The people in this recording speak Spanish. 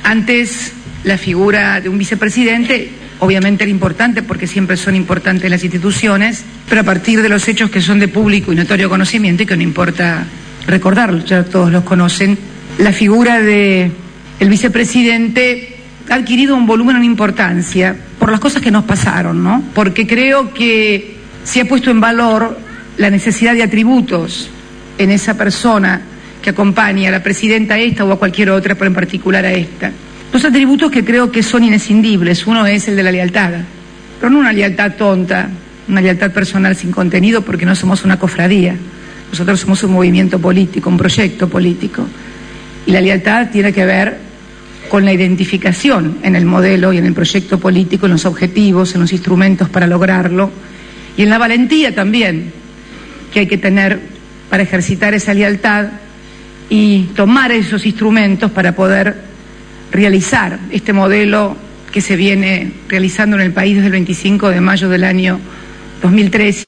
Antes, la figura de un vicepresidente obviamente era importante porque siempre son importantes las instituciones, pero a partir de los hechos que son de público y notorio conocimiento y que no importa recordarlos, ya todos los conocen, la figura del vicepresidente ha adquirido un volumen, una importancia por las cosas que nos pasaron, ¿no? Porque creo que se ha puesto en valor la necesidad de atributos en esa persona que acompaña a la presidenta esta o a cualquier otra, pero en particular a esta. Dos atributos que creo que son inescindibles. Uno es el de la lealtad, pero no una lealtad tonta, una lealtad personal sin contenido, porque no somos una cofradía. Nosotros somos un movimiento político, un proyecto político. Y la lealtad tiene que ver con la identificación en el modelo y en el proyecto político, en los objetivos, en los instrumentos para lograrlo, y en la valentía también que hay que tener para ejercitar esa lealtad y tomar esos instrumentos para poder realizar este modelo que se viene realizando en el país desde el 25 de mayo del año 2013.